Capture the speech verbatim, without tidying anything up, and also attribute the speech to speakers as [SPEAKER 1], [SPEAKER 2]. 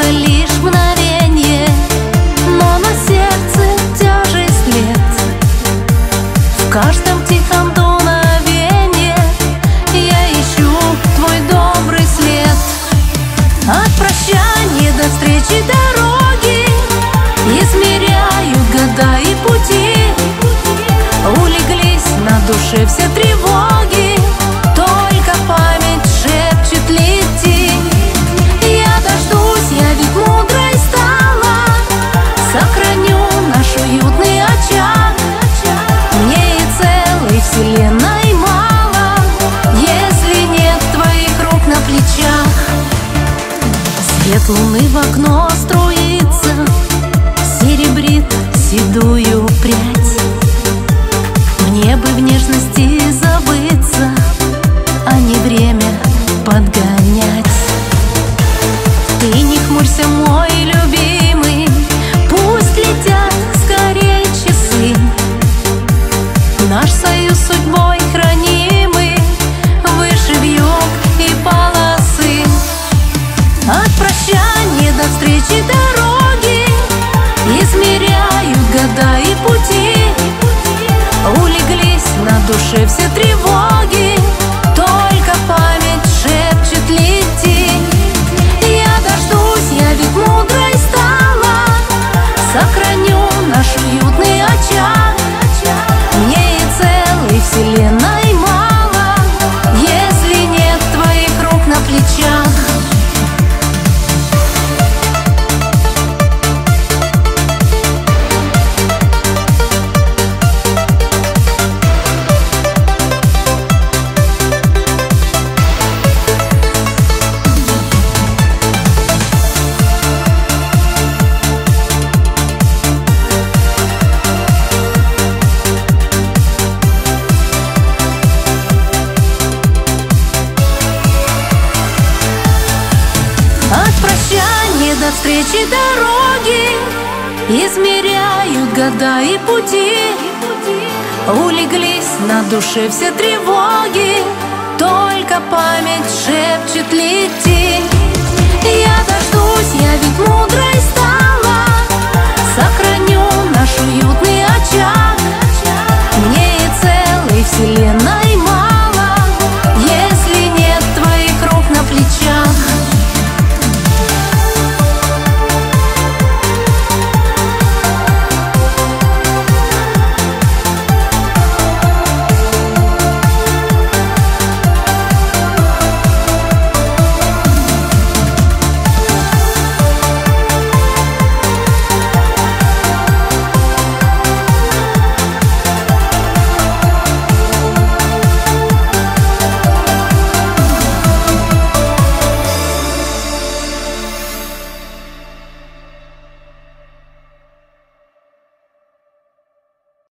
[SPEAKER 1] только лишь мгновенье, но на сердце тяжесть след. В каждом тихом дуновенье я ищу твой добрый след. От прощания до встречи дороги измеряю года и пути. Улеглись на душе все тревоги, только память шепчет: лети. Я дождусь, я ведь мудрой стала, сохраню наш уютный очаг. Мне и целой вселенной мало, если нет твоих рук на плечах. Свет луны в окно струится, серебрит седую прядь. Мне бы в нежности забыться, а не время подгонять. Ты не хмурься, мой любимый, пусть летят скорее часы. Наш союз судьбой хранимый, выше вьюг и полосы. От прощания до встречи дороги измеряют года и пути. Улеглись на душе все тревоги, только память шепчет: лети. Я дождусь, я ведь мудрой стала, сохраню наш уютный очаг. Мне и целой вселенной мало, если нет твоих рук на плечах. До встречи дороги измеряют года и пути. Улеглись на душе все тревоги, только память шепчет: